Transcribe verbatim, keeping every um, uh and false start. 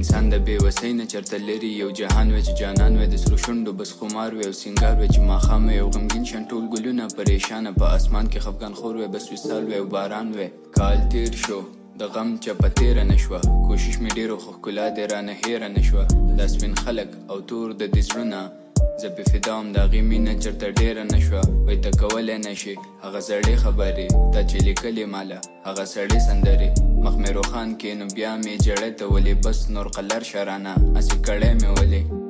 انسان د بې وسۍ نه چرته لري یو جهان وی چې جانان وی د سرو شونډو بس خمار وی او سینګار وی چې ماښام وی او غمګین شان ټول ګلونه پریشانه په اسمان کې خفګان خور وی بس وصال وی او باران وی کال تیر شو د غم چپه تیره نشوه کوشش مې ډېرو خو ښکلا دې رانه هېره نشوه دا سپین خلک او تور د دې زړونه زه پې فدا وم د هغې مینه چېرته ډېره نه شوه وایي ته کولی نه شې هغه زړې خبرې تا چې لیکلې ماله هغه سړې سندرې مخ مې روښان کې نو بیا مې جړی ته ولې بس نور قلر شرانه هسې کړی مې ولې